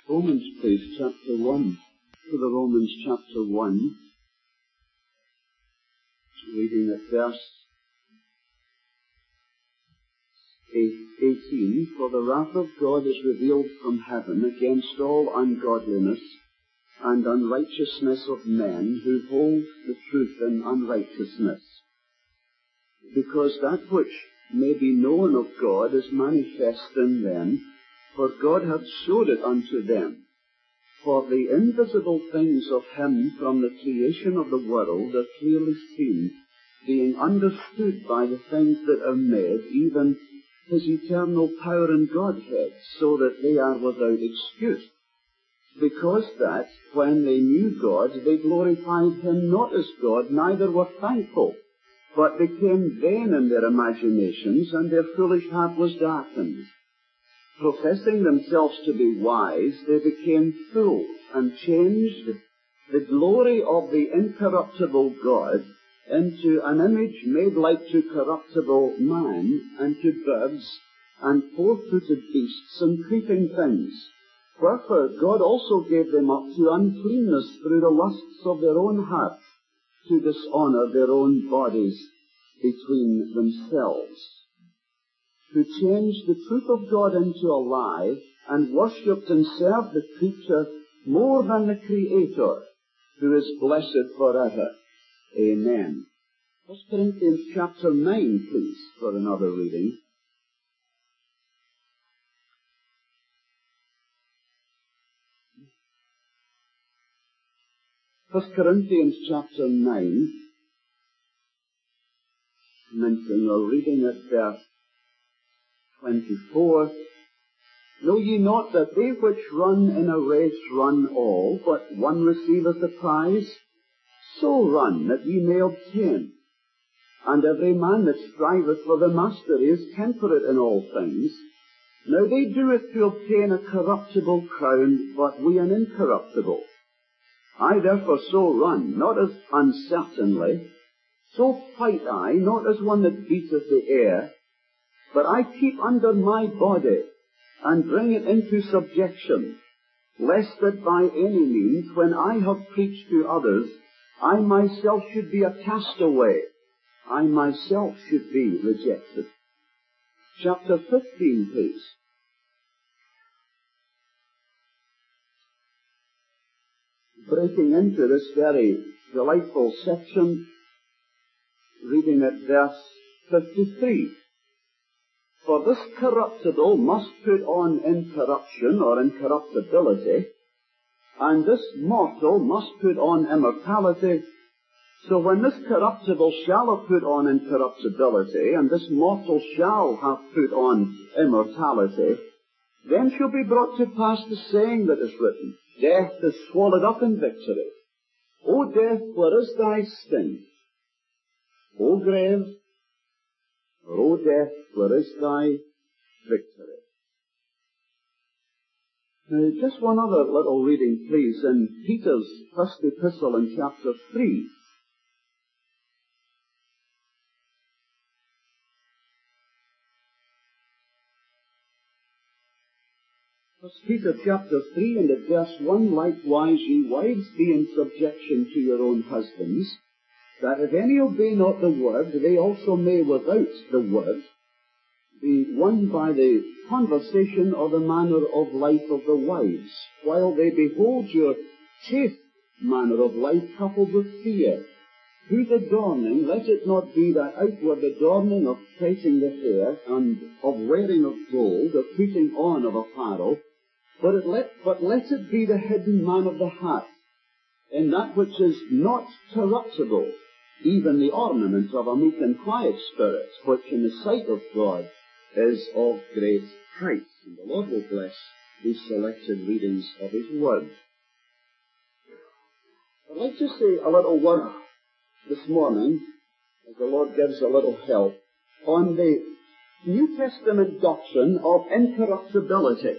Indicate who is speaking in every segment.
Speaker 1: Romans, please, chapter 1. To the Romans chapter 1, reading at verse 18. For the wrath of God is revealed from heaven against all ungodliness and unrighteousness of men who hold the truth in unrighteousness. Because that which may be known of God is manifest in them, for God hath showed it unto them. For the invisible things of him from the creation of the world are clearly seen, being understood by the things that are made, even his eternal power and Godhead, so that they are without excuse. Because that, when they knew God, they glorified him not as God, neither were thankful, but became vain in their imaginations, and their foolish heart was darkened. Professing themselves to be wise, they became fools, and changed the glory of the incorruptible God into an image made like to corruptible man, and to birds, and four-footed beasts, and creeping things. Wherefore God also gave them up to uncleanness through the lusts of their own hearts, to dishonour their own bodies between themselves, who changed the truth of God into a lie, and worshipped and served the creature more than the Creator, who is blessed forever. Amen. 1 Corinthians chapter 9, please, for another reading. First Corinthians chapter 9, mentioning or reading at verse 24. Know ye not that they which run in a race run all, but one receiveth the prize? So run, that ye may obtain. And every man that striveth for the mastery is temperate in all things. Now they do it to obtain a corruptible crown, but we an incorruptible. I therefore so run, not as uncertainly, so fight I, not as one that beateth the air, but I keep under my body, and bring it into subjection, lest that by any means, when I have preached to others, I myself should be a castaway, I myself should be rejected. Chapter 15, please. Breaking into this very delightful section, reading at verse 53. For this corruptible must put on incorruption or incorruptibility, and this mortal must put on immortality. So when this corruptible shall have put on incorruptibility, and this mortal shall have put on immortality, then shall be brought to pass the saying that is written, Death is swallowed up in victory. O death, where is thy sting? O grave, O death, where is thy victory? Now, just one other little reading, please, in Peter's first epistle in chapter 3. First Peter chapter 3 and at verse 1, likewise ye wives be in subjection to your own husbands, that if any obey not the word, they also may without the word be won by the conversation or the manner of life of the wives, while they behold your chaste manner of life coupled with fear, whose adorning, let it not be that outward adorning of plaiting the hair, and of wearing of gold, of putting on of apparel, but let it be the hidden man of the heart, in that which is not corruptible, even the ornament of a meek and quiet spirit, which in the sight of God is of great price. And the Lord will bless these selected readings of His Word. I'd like to say a little word this morning, as the Lord gives a little help, on the New Testament doctrine of incorruptibility.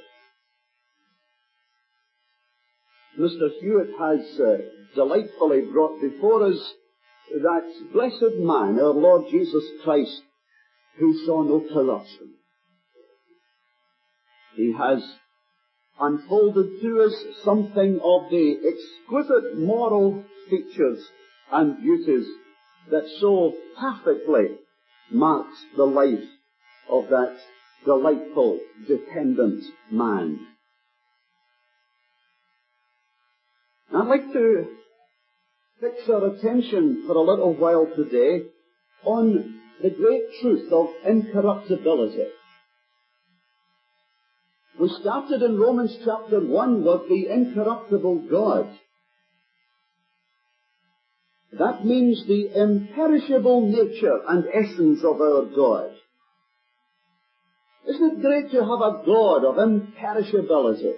Speaker 1: Mr. Hewitt has delightfully brought before us that blessed man, our Lord Jesus Christ, who saw no corruption. He has unfolded to us something of the exquisite moral features and beauties that so perfectly marks the life of that delightful, dependent man. I'd like to fix our attention for a little while today on the great truth of incorruptibility. We started in Romans chapter 1 with the incorruptible God. That means the imperishable nature and essence of our God. Isn't it great to have a God of imperishability?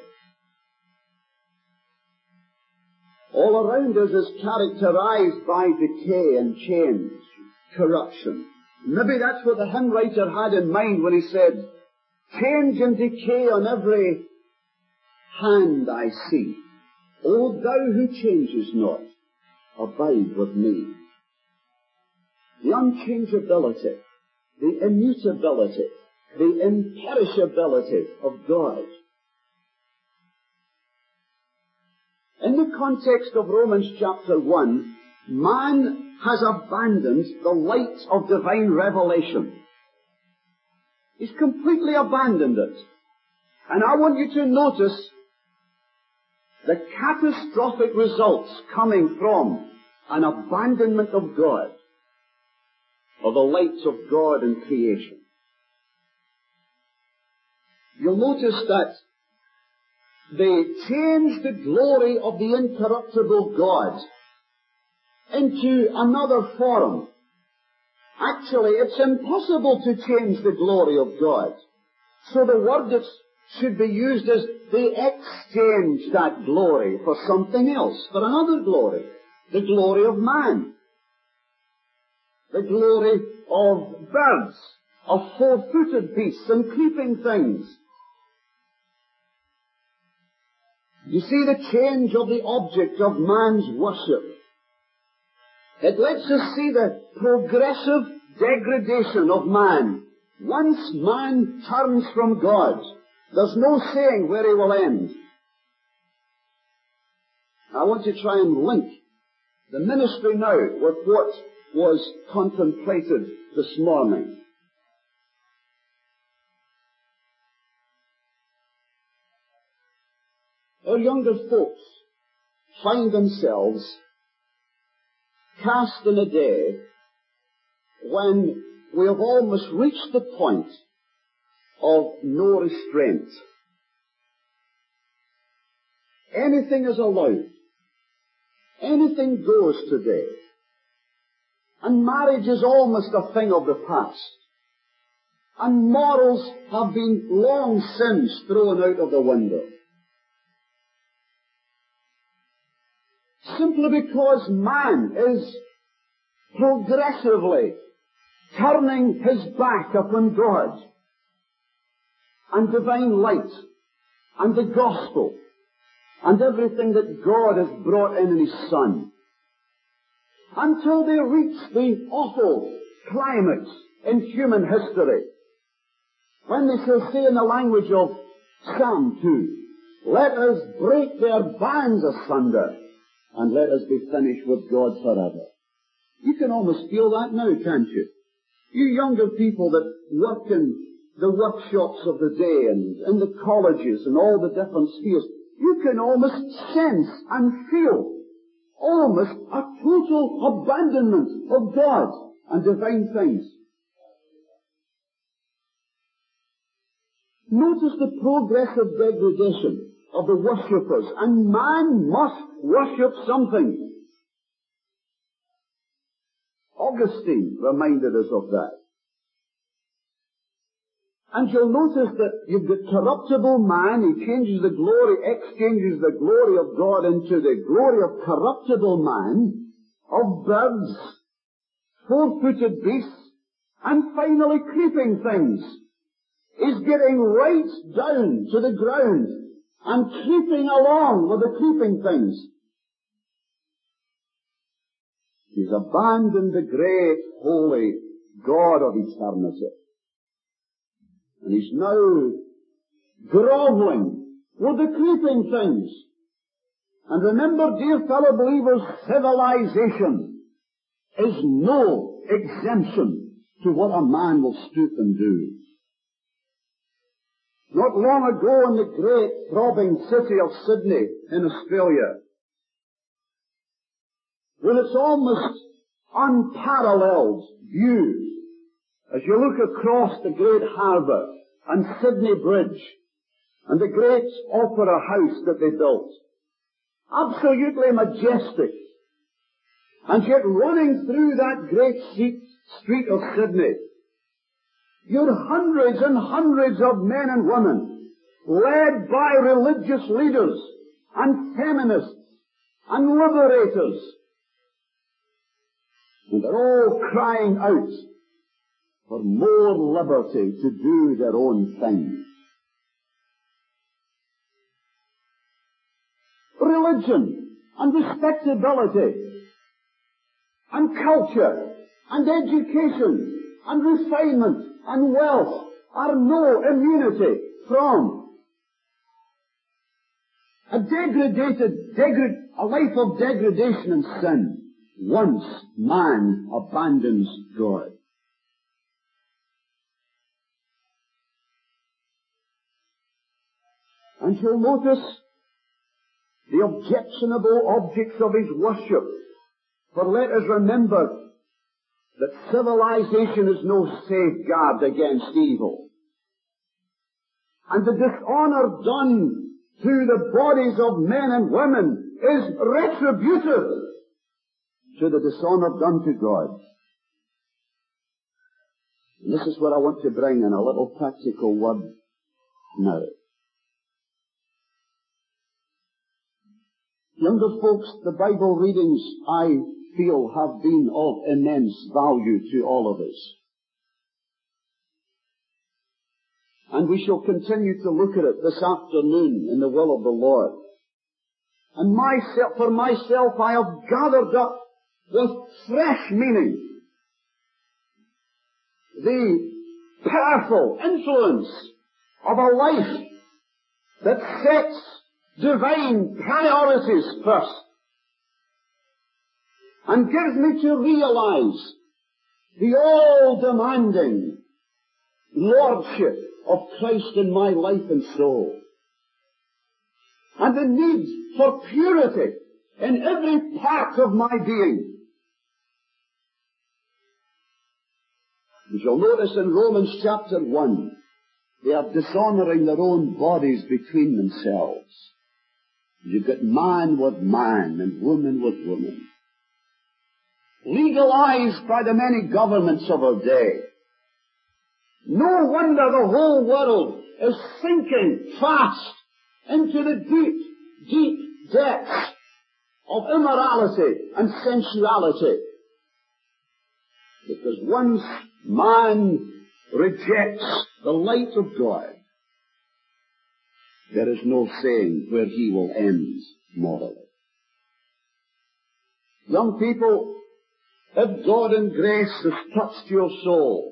Speaker 1: All around us is characterized by decay and change, corruption. Maybe that's what the hymn writer had in mind when he said, change and decay on every hand I see. O thou who changes not, abide with me. The unchangeability, the immutability, the imperishability of God. In the context of Romans chapter 1, man has abandoned the light of divine revelation. He's completely abandoned it. And I want you to notice the catastrophic results coming from an abandonment of God, of the lights of God in creation. You'll notice that they changed the glory of the incorruptible God into another form. Actually, it's impossible to change the glory of God. So the word that should be used is they exchanged that glory for something else, for another glory, the glory of man, the glory of birds, of four-footed beasts and creeping things. You see the change of the object of man's worship. It lets us see the progressive degradation of man. Once man turns from God, there's no saying where he will end. I want to try and link the ministry now with what was contemplated this morning. Our younger folks find themselves cast in a day when we have almost reached the point of no restraint. Anything is allowed. Anything goes today. And marriage is almost a thing of the past. And morals have been long since thrown out of the window. Simply because man is progressively turning his back upon God and divine light and the gospel and everything that God has brought in His Son, until they reach the awful climax in human history, when they shall say in the language of Psalm 2, let us break their bands asunder, and let us be finished with God forever. You can almost feel that now, can't you? You younger people that work in the workshops of the day and in the colleges and all the different spheres, you can almost sense and feel almost a total abandonment of God and divine things. Notice the progressive degradation of the worshippers, and man must worship something. Augustine reminded us of that. And you'll notice that you've got corruptible man, he changes the glory, exchanges the glory of God into the glory of corruptible man, of birds, four-footed beasts, and finally creeping things. He's getting right down to the ground and creeping along with the creeping things. He's abandoned the great, holy God of eternity. And he's now groveling were the creeping things. And remember, dear fellow believers, civilization is no exemption to what a man will stoop and do. Not long ago in the great throbbing city of Sydney in Australia, with its almost unparalleled view, as you look across the great harbour and Sydney Bridge and the great opera house that they built, absolutely majestic, and yet running through that great street of Sydney, you're hundreds and hundreds of men and women, led by religious leaders and feminists and liberators, and they're all crying out for more liberty to do their own thing. Religion and respectability and culture and education and refinement and wealth are no immunity from a life of degradation and sin once man abandons God. And you'll notice the objectionable objects of his worship. For let us remember that civilization is no safeguard against evil. And the dishonor done to the bodies of men and women is retributive to the dishonor done to God. And this is what I want to bring in a little practical word now. Younger folks, the Bible readings, I feel, have been of immense value to all of us. And we shall continue to look at it this afternoon in the will of the Lord. And for myself, I have gathered up with fresh meaning the powerful influence of a life that sets divine priorities first, and gives me to realize the all-demanding lordship of Christ in my life and soul, and the need for purity in every part of my being. You shall notice in Romans chapter 1, they are dishonoring their own bodies between themselves. You've got man with man and woman with woman, legalized by the many governments of our day. No wonder the whole world is sinking fast into the deep, deep depths of immorality and sensuality. Because once man rejects the light of God, there is no saying where he will end morally. Young people, if God in grace has touched your soul,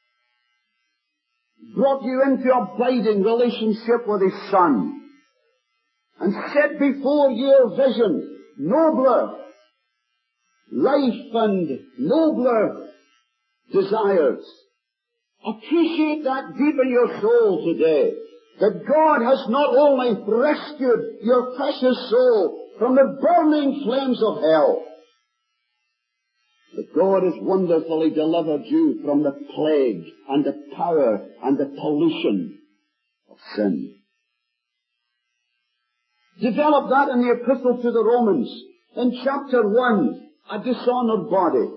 Speaker 1: brought you into abiding relationship with His Son, and set before your vision nobler life and nobler desires, appreciate that deep in your soul today, that God has not only rescued your precious soul from the burning flames of hell, but God has wonderfully delivered you from the plague and the power and the pollution of sin. Develop that in the Epistle to the Romans, in chapter 1, a dishonored body.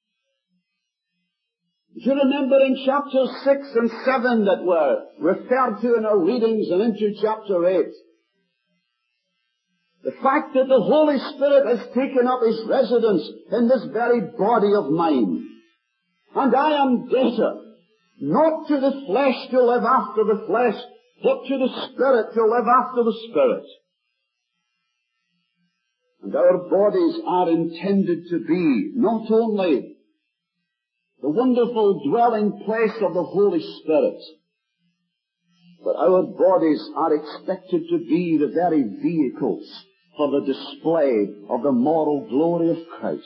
Speaker 1: You remember in chapters 6 and 7 that were referred to in our readings and into chapter 8, the fact that the Holy Spirit has taken up His residence in this very body of mine. And I am debtor, not to the flesh to live after the flesh, but to the Spirit to live after the Spirit. And our bodies are intended to be not only the wonderful dwelling place of the Holy Spirit, But our bodies are expected to be the very vehicles for the display of the moral glory of Christ.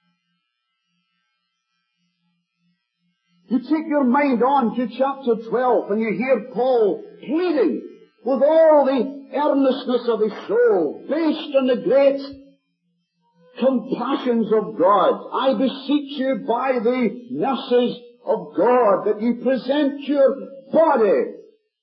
Speaker 1: You take your mind on to chapter 12 and you hear Paul pleading with all the earnestness of his soul, based on the great compassions of God. I beseech you by the mercies of God that you present your body.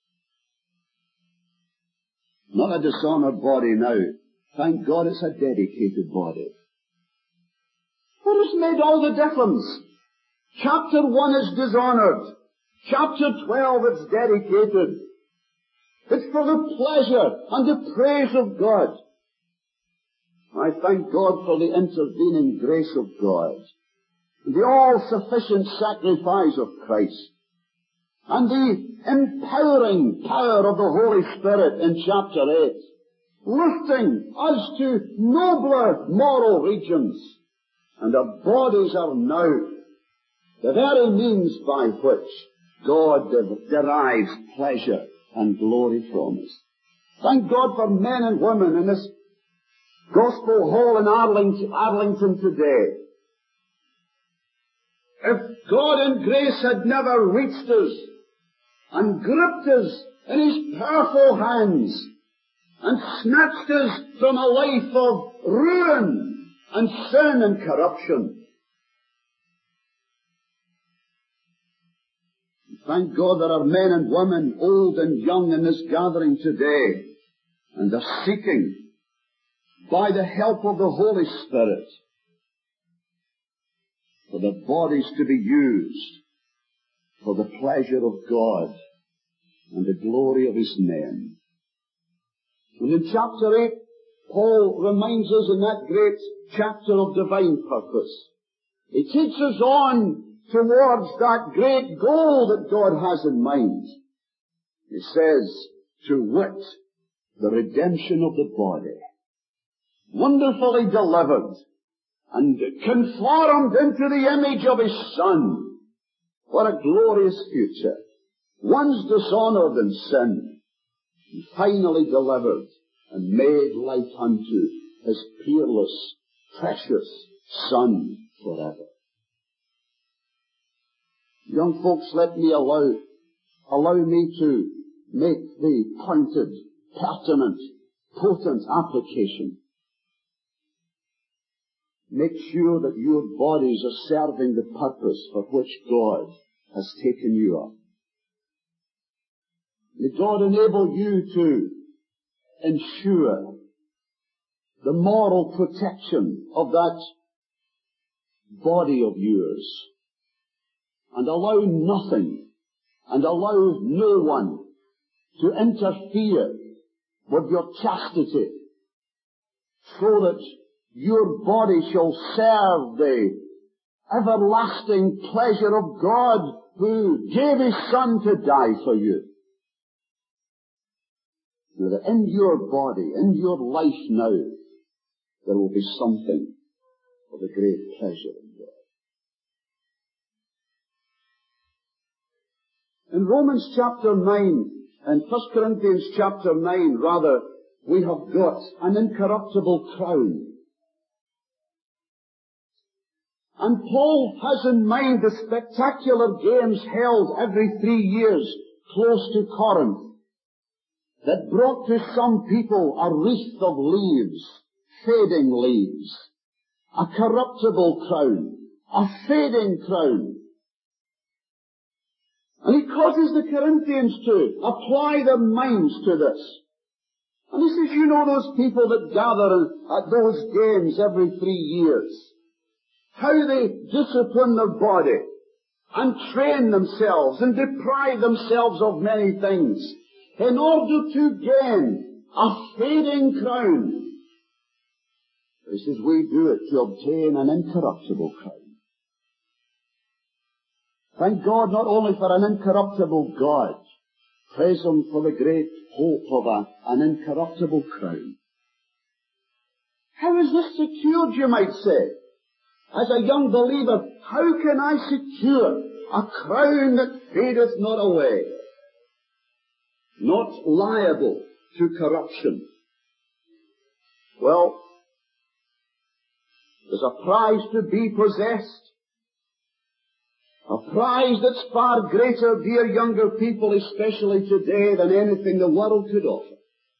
Speaker 1: Not a dishonored body now. Thank God it's a dedicated body. What has made all the difference? Chapter 1 is dishonored. Chapter 12 it's dedicated. It's for the pleasure and the praise of God. I thank God for the intervening grace of God, the all-sufficient sacrifice of Christ, and the empowering power of the Holy Spirit in chapter 8, lifting us to nobler moral regions. And our bodies are now the very means by which God derives pleasure and glory from us. Thank God for men and women in this Gospel Hall in Arlington today. If God in grace had never reached us and gripped us in His powerful hands and snatched us from a life of ruin and sin and corruption, thank God there are men and women, old and young, in this gathering today, and they're seeking, by the help of the Holy Spirit, for their bodies to be used for the pleasure of God and the glory of His name. And in chapter 8, Paul reminds us in that great chapter of divine purpose. He takes us on towards that great goal that God has in mind. He says, to wit, the redemption of the body, wonderfully delivered and conformed into the image of His Son. What a glorious future. Once dishonored in sin, and finally delivered and made like unto His peerless, precious Son forever. Young folks, let me allow me to make the pointed, pertinent, potent application. Make sure that your bodies are serving the purpose for which God has taken you up. May God enable you to ensure the moral protection of that body of yours, and allow nothing and allow no one to interfere with your chastity, so that your body shall serve the everlasting pleasure of God who gave His Son to die for you. Now that in your body, in your life now, there will be something of the great pleasure of God. In Romans chapter 9, and 1 Corinthians chapter 9 rather, we have got an incorruptible crown. And Paul has in mind the spectacular games held every 3 years close to Corinth that brought to some people a wreath of leaves, fading leaves, a corruptible crown, a fading crown. And he causes the Corinthians to apply their minds to this. And he says, you know those people that gather at those games every 3 years, how they discipline their body and train themselves and deprive themselves of many things in order to gain a fading crown. He says, we do it to obtain an incorruptible crown. Thank God not only for an incorruptible God, praise Him for the great hope of an incorruptible crown. How is this secured, you might say? As a young believer, how can I secure a crown that fadeth not away? not liable to corruption. Well, there's a prize to be possessed. A prize that's far greater, dear younger people, especially today, than anything the world could offer.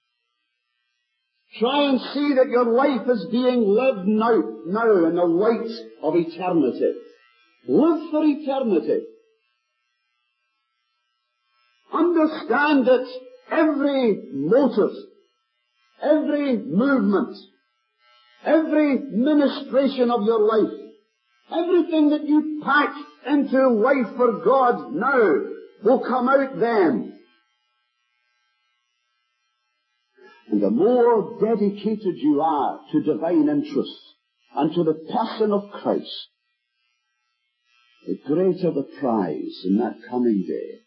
Speaker 1: Try and see that your life is being lived now in the light of eternity. Live for eternity. Understand that every motive, every movement, every ministration of your life, everything that you pack into life for God now will come out then. And the more dedicated you are to divine interests and to the person of Christ, the greater the prize in that coming day.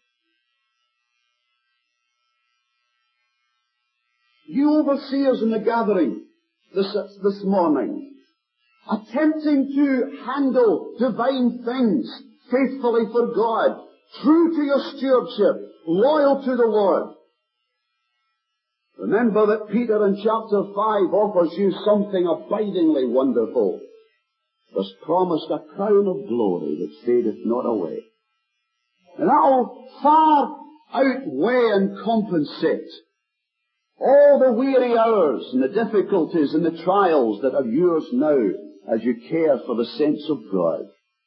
Speaker 1: You overseers in the gathering this morning, attempting to handle divine things faithfully for God, true to your stewardship, loyal to the Lord. Remember that Peter in chapter 5 offers you something abidingly wonderful. There's promised a crown of glory that fadeth not away. And that'll far outweigh and compensate all the weary hours and the difficulties and the trials that are yours now as you care for the saints of God.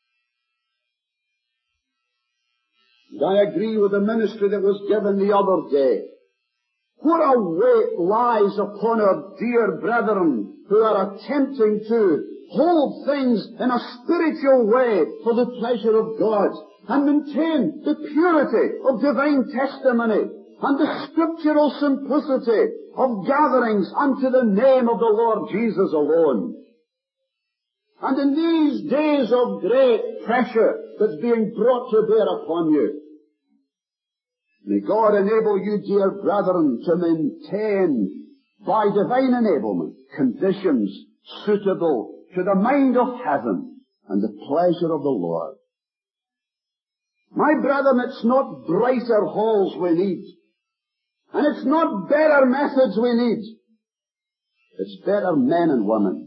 Speaker 1: And I agree with the ministry that was given the other day. What a weight lies upon our dear brethren who are attempting to hold things in a spiritual way for the pleasure of God and maintain the purity of divine testimony and the scriptural simplicity of gatherings unto the name of the Lord Jesus alone. And in these days of great pressure that's being brought to bear upon you, may God enable you, dear brethren, to maintain, by divine enablement, conditions suitable to the mind of heaven and the pleasure of the Lord. My brethren, it's not brighter halls we need, and it's not better methods we need. It's better men and women.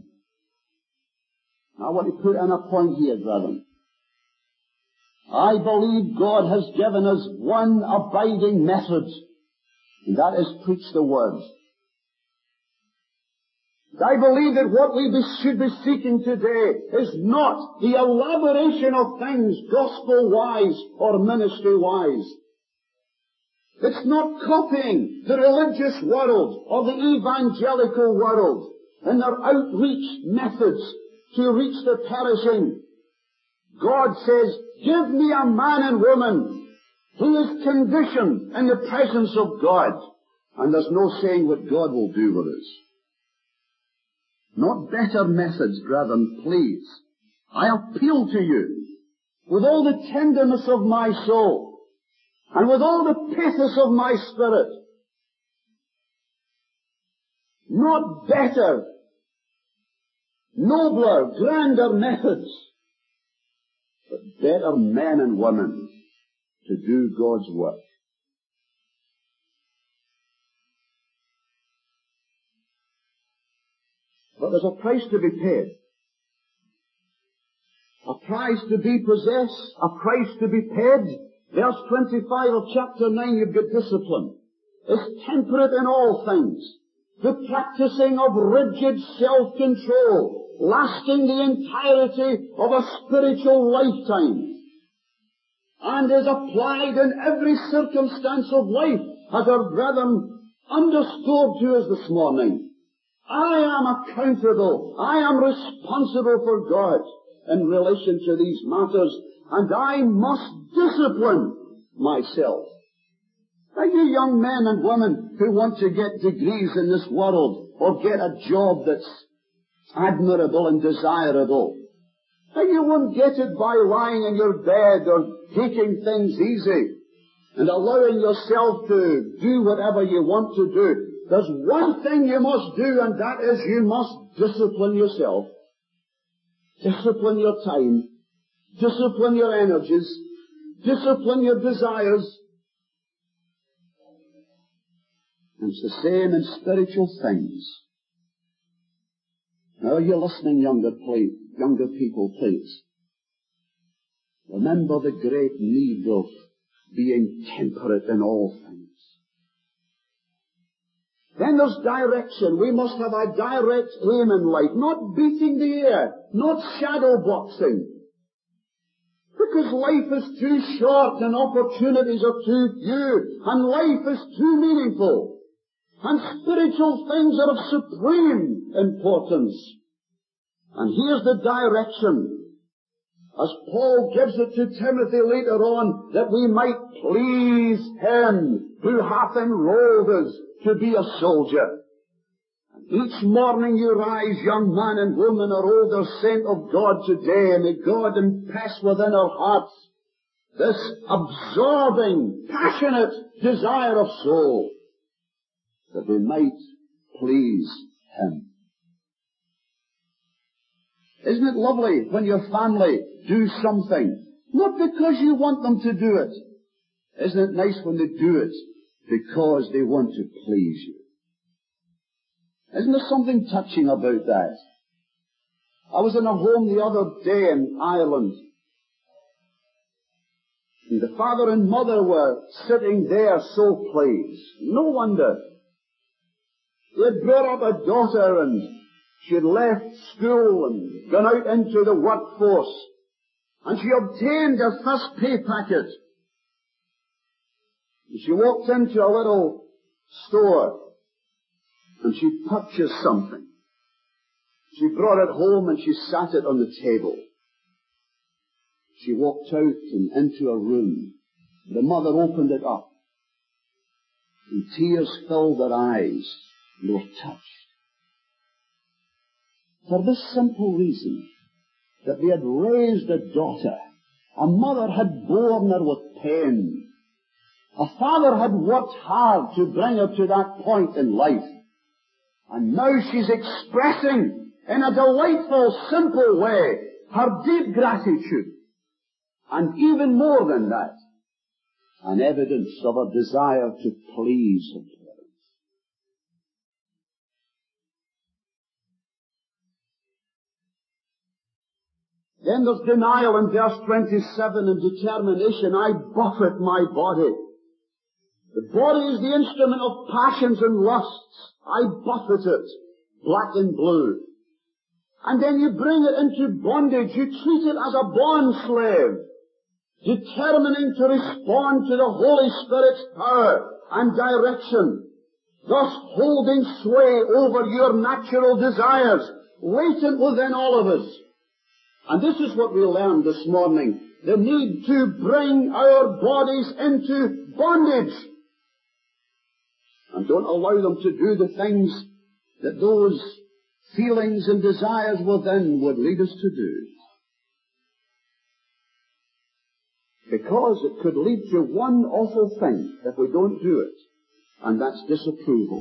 Speaker 1: I want to put in a point here, brethren. I believe God has given us one abiding method, and that is preach the Word. I believe that what we should be seeking today is not the elaboration of things gospel-wise or ministry-wise. It's not copying the religious world or the evangelical world in their outreach methods to reach the perishing. God says, give me a man and woman who is conditioned in the presence of God. And there's no saying what God will do with us. Not better methods, brethren, please. I appeal to you with all the tenderness of my soul and with all the pathos of my spirit. Not better, nobler, grander methods, but better men and women to do God's work. But there's a price to be paid. A price to be possessed, a price to be paid. Verse 25 of chapter 9, you've got discipline. It's temperate in all things. The practicing of rigid self-control, lasting the entirety of a spiritual lifetime, and is applied in every circumstance of life, as our brethren underscored to us this morning. I am accountable, I am responsible for God in relation to these matters, and I must discipline myself. Now, you young men and women who want to get degrees in this world or get a job that's admirable and desirable, now you won't get it by lying in your bed or taking things easy and allowing yourself to do whatever you want to do. There's one thing you must do, and that is you must discipline yourself. Discipline your time. Discipline your energies. Discipline your desires. And it's the same in spiritual things. Now, you're listening, younger people, please. Remember the great need of being temperate in all things. Then there's direction. We must have a direct aim in life, not beating the air, not shadow boxing. Because life is too short and opportunities are too few and life is too meaningful. And spiritual things are of supreme importance. And here's the direction, as Paul gives it to Timothy later on, that we might please Him who hath enrolled us to be a soldier. And each morning you rise, young man and woman or older saint of God today, and may God impress within our hearts this absorbing, passionate desire of soul, that we might please Him. Isn't it lovely when your family do something, not because you want them to do it? Isn't it nice when they do it because they want to please you? Isn't there something touching about that? I was in a home the other day in Ireland, and the father and mother were sitting there so pleased. No wonder. They had brought up a daughter, and she had left school and gone out into the workforce, and she obtained her first pay packet. And she walked into a little store, and she purchased something. She brought it home and she sat it on the table. She walked out and into a room. The mother opened it up, and tears filled her eyes, and they were touched. For this simple reason, that they had raised a daughter. A mother had borne her with pain. A father had worked hard to bring her to that point in life. And now she's expressing in a delightful, simple way her deep gratitude. And even more than that, an evidence of a desire to please her parents. Then there's denial in verse 27 and determination. I buffet my body. The body is the instrument of passions and lusts. I buffet it, black and blue. And then you bring it into bondage. You treat it as a bond slave, determining to respond to the Holy Spirit's power and direction, thus holding sway over your natural desires, latent within all of us. And this is what we learned this morning, the need to bring our bodies into bondage. And don't allow them to do the things that those feelings and desires within would lead us to do. Because it could lead to one awful thing if we don't do it, and that's disapproval.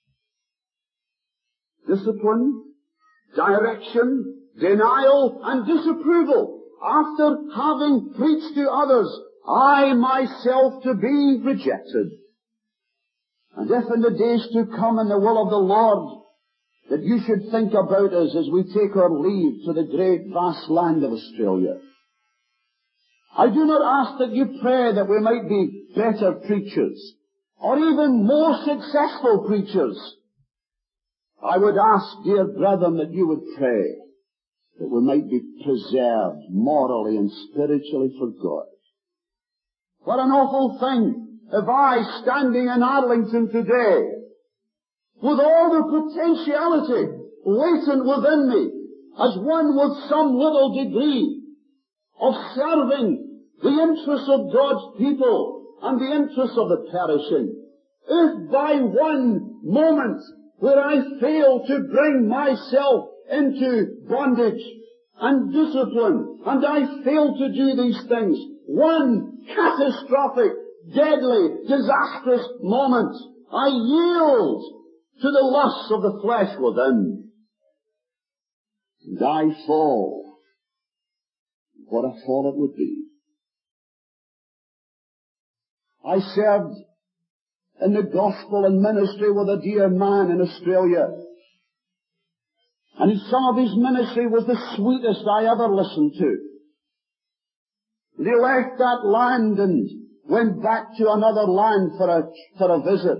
Speaker 1: Discipline, direction, denial, and disapproval. After having preached to others, I myself to be rejected. And if in the days to come in the will of the Lord, that you should think about us as we take our leave to the great vast land of Australia, I do not ask that you pray that we might be better preachers, or even more successful preachers. I would ask, dear brethren, that you would pray that we might be preserved morally and spiritually for God. What an awful thing if I, standing in Arlington today, with all the potentiality latent within me, as one with some little degree of serving the interests of God's people and the interests of the perishing, if by one moment where I fail to bring myself into bondage and discipline, and I fail to do these things, one catastrophic, deadly, disastrous moment, I yield to the lusts of the flesh within, and I fall. What a fall it would be. I served in the gospel and ministry with a dear man in Australia. And some of his ministry was the sweetest I ever listened to. They left that land and went back to another land for a visit.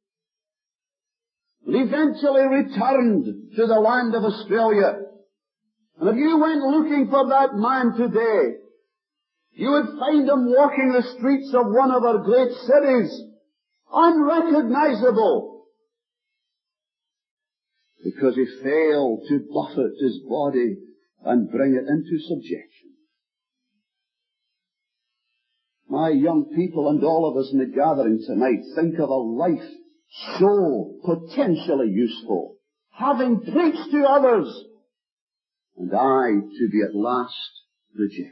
Speaker 1: And eventually returned to the land of Australia. And if you went looking for that man today, you would find him walking the streets of one of our great cities, unrecognizable, because he failed to buffet his body and bring it into subjection. My young people and all of us in the gathering tonight, think of a life so potentially useful, having preached to others, and I to be at last rejected.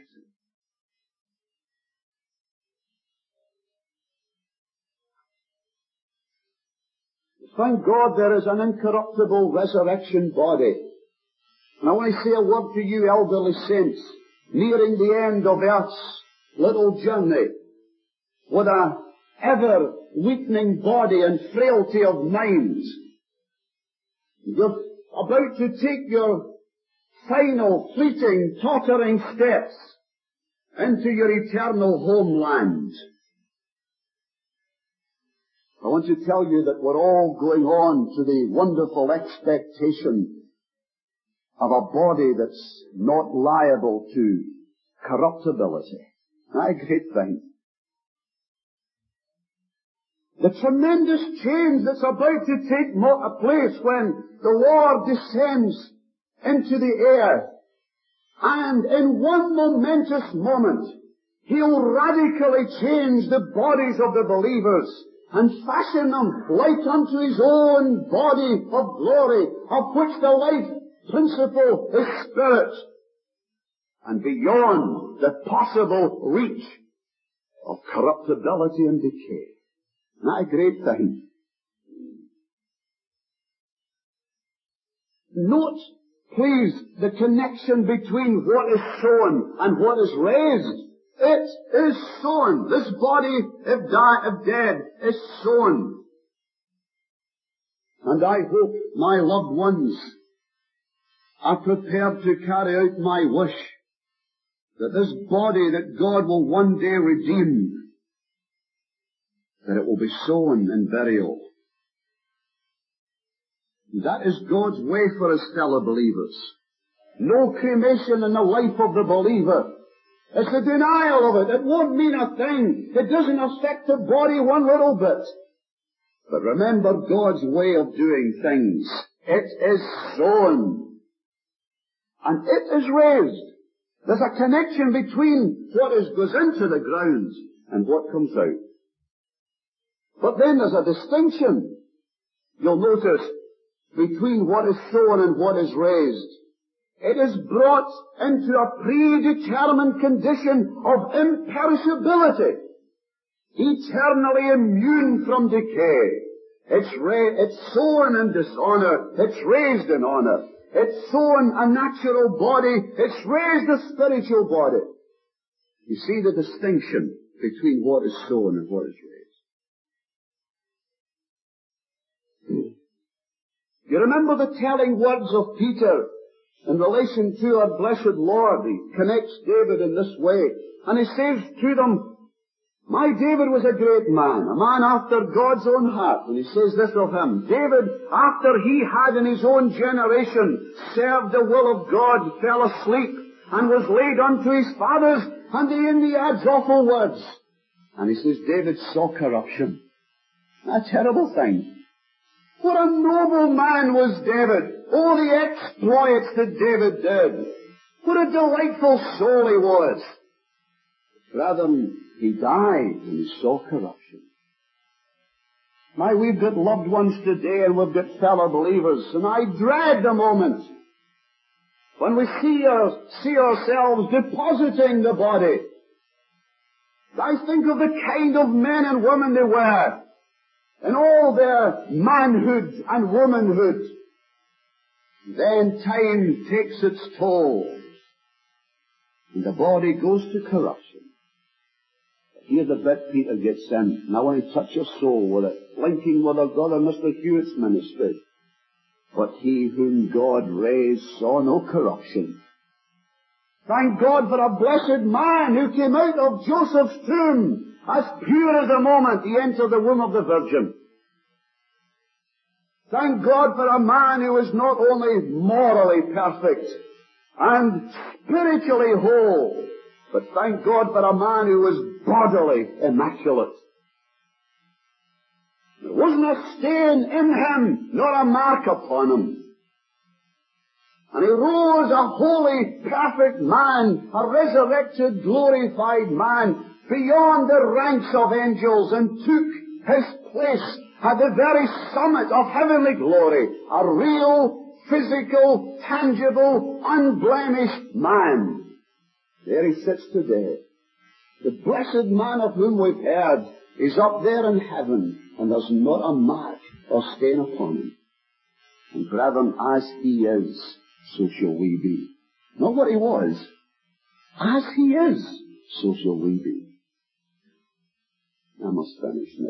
Speaker 1: Thank God there is an incorruptible resurrection body. And I want to say a word to you elderly saints, nearing the end of Earth's little journey, with a ever-weakening body and frailty of mind. You're about to take your final, fleeting, tottering steps into your eternal homeland. I want to tell you that we're all going on to the wonderful expectation of a body that's not liable to corruptibility. A great thing. The tremendous change that's about to take place when the Lord descends into the air, and in one momentous moment He'll radically change the bodies of the believers and fashion them like unto His own body of glory, of which the life principle is spirit, and beyond the possible reach of corruptibility and decay. Not a great thing. Note, please, the connection between what is sown and what is raised. It is sown. This body, if dead, is sown. And I hope my loved ones are prepared to carry out my wish that this body that God will one day redeem, that it will be sown in burial. That is God's way for His fellow believers. No cremation in the life of the believer. It's the denial of it. It won't mean a thing. It doesn't affect the body one little bit. But remember God's way of doing things. It is sown. And it is raised. There's a connection between what goes into the ground and what comes out. But then there's a distinction, you'll notice, between what is sown and what is raised. It is brought into a predetermined condition of imperishability, eternally immune from decay. It's sown in dishonor, it's raised in honor. It's sown a natural body, it's raised a spiritual body. You see the distinction between what is sown and what is raised. You remember the telling words of Peter in relation to our blessed Lord. He connects David in this way. And he says to them, my David was a great man, a man after God's own heart. And he says this of him, David, after he had in his own generation served the will of God, fell asleep and was laid unto his fathers, and he adds awful words. And he says, David saw corruption. A terrible thing. What a noble man was David. Oh, the exploits that David did. What a delightful soul he was. Rather, he died and he saw corruption. My, we've got loved ones today and we've got fellow believers, and I dread the moment when we see ourselves depositing the body. I think of the kind of men and women they were, in all their manhood and womanhood. Then time takes its toll, and the body goes to corruption. Here's the bit Peter gets in, and I want to touch your soul with it. linking with our brother Mr. Hewitt's ministry. But he whom God raised saw no corruption. Thank God for a blessed man who came out of Joseph's tomb as pure as the moment he entered the womb of the Virgin. Thank God for a man who is not only morally perfect and spiritually whole, but thank God for a man who was bodily immaculate. There wasn't a stain in him, nor a mark upon him. And he rose a holy, perfect man, a resurrected, glorified man, beyond the ranks of angels, and took his place at the very summit of heavenly glory, a real, physical, tangible, unblemished man. There he sits today. The blessed man of whom we've heard is up there in heaven, and there's not a mark or stain upon him. And brethren, as he is, so shall we be. Not what he was. As he is, so shall we be. I must finish now.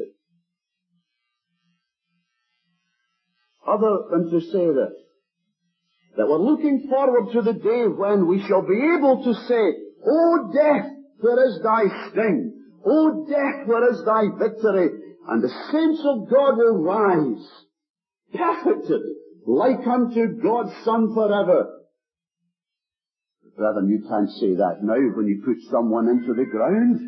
Speaker 1: Other than to say that we're looking forward to the day when we shall be able to say, O death, where is thy sting? O death, where is thy victory? And the saints of God will rise, perfected, like unto God's Son forever. Brethren, you can't say that now when you put someone into the ground.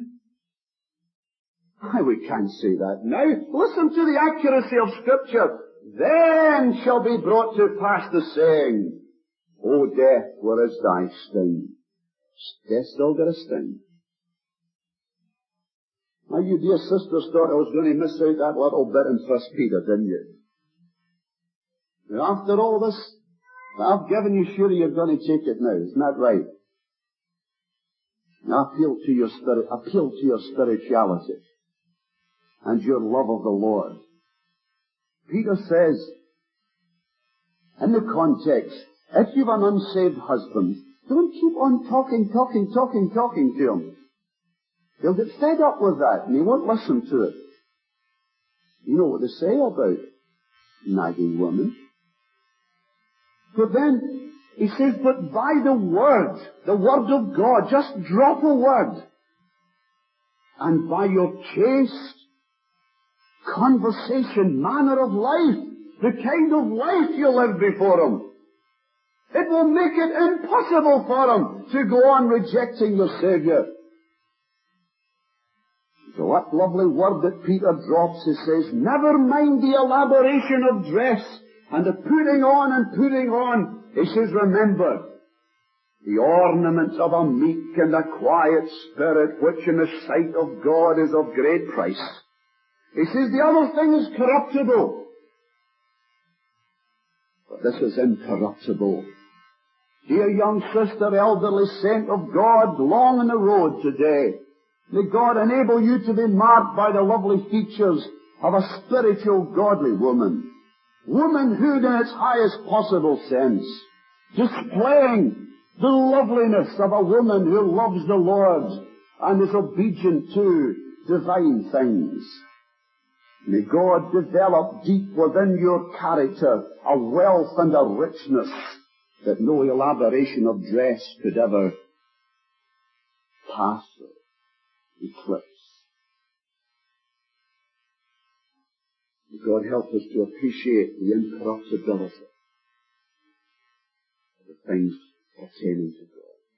Speaker 1: We can't say that now. Listen to the accuracy of Scripture. Then shall be brought to pass the saying, O death, where is thy sting? Death still got a sting. Now you dear sisters thought I was going to miss out that little bit in 1 Peter, didn't you? And after all this, I've given you, surely you're going to take it now. Isn't that right? Now appeal to your spirituality and your love of the Lord. Peter says, in the context, if you've an unsaved husband, don't keep on talking to him. He'll get fed up with that, and he won't listen to it. You know what they say about nagging women. But then, he says, but by the word of God, just drop a word, and by your chaste conversation, manner of life, the kind of life you live before him, it will make it impossible for him to go on rejecting your Savior. So that lovely word that Peter drops, he says, never mind the elaboration of dress and the putting on. He says, remember, the ornaments of a meek and a quiet spirit, which in the sight of God is of great price. He says, the other thing is corruptible, but this is incorruptible. Dear young sister, elderly saint of God, long on the road today, may God enable you to be marked by the lovely features of a spiritual, godly woman. Womanhood in its highest possible sense, displaying the loveliness of a woman who loves the Lord and is obedient to divine things. May God develop deep within your character a wealth and a richness that no elaboration of dress could ever pass or eclipse. May God help us to appreciate the incorruptibility of the things pertaining to God.